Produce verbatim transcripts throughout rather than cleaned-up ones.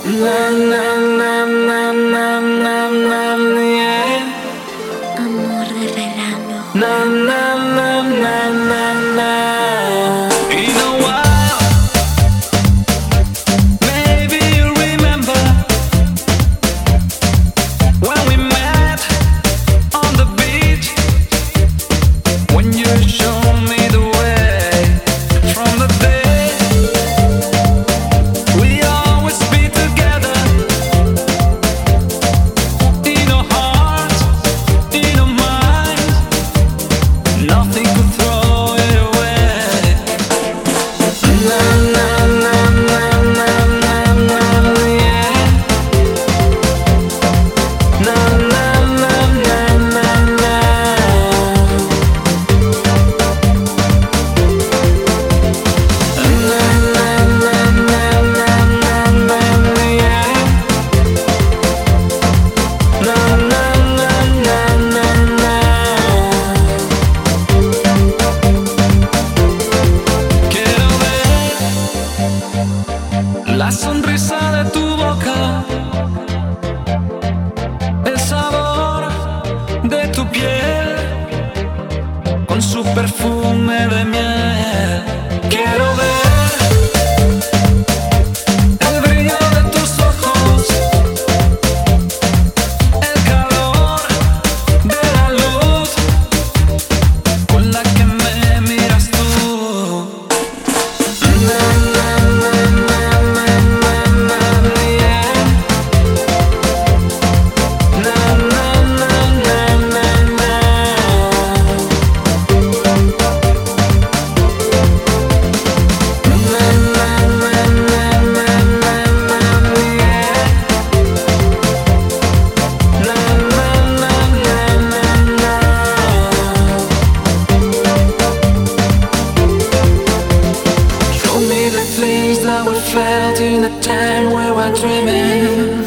Na, na, na, na, na, na, na, yeah. Amor de verano. Na, na, na, na, na, na. In a while, maybe you remember when we met on the beach, when you showed me the way from the day we always be together. In our hearts, in our minds, nothing could throw it away. Na, na, na, na, na, na, na, yeah. Na, na, na, na, na, na. Quiero ver la sonrisa de tu boca, el sabor de tu piel, con su perfume de miel. Quiero ver el brillo de tus ojos, el calor de la luz con la que me miras tú. Na, na, na, na, na, na, na, yeah. Na, na, na, na, na, na. Show me the things that we felt in the time we were dreaming.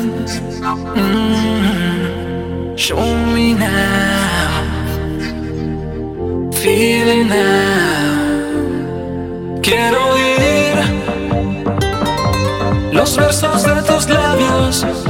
Mm. Show me now, feeling now. Quiero oír los versos de tus labios